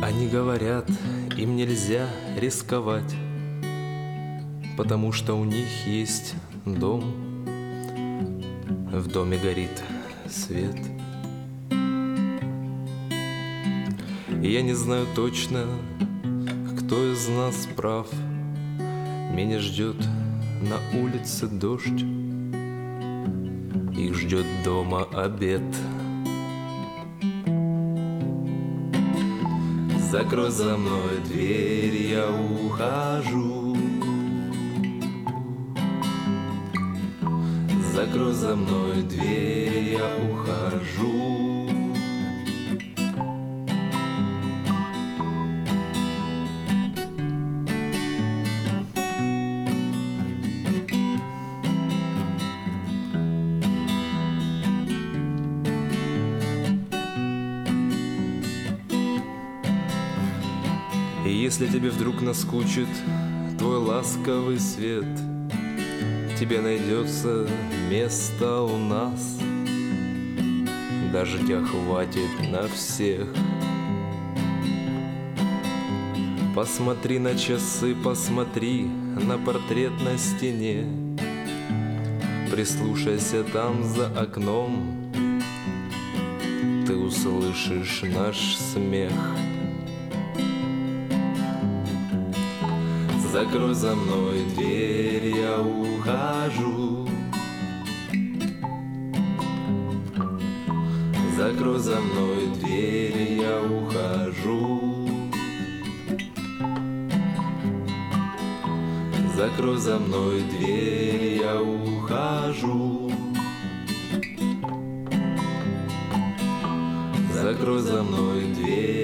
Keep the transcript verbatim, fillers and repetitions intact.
Они говорят, им нельзя рисковать, потому что у них есть дом. В доме горит свет. И я не знаю точно, кто из нас прав. Меня ждет на улице дождь, их ждет дома обед. Закрой за мной дверь, я ухожу. Закрой за мной дверь, я ухожу. И если тебе вдруг наскучит твой ласковый свет, тебе найдется место у нас, дождя хватит на всех. Посмотри на часы, посмотри на портрет на стене, прислушайся там за окном, ты услышишь наш смех. Закрой за мной дверь, я ухожу. Закрой за мной дверь, я ухожу. Закрой за мной дверь, я ухожу. Закрой за мной дверь.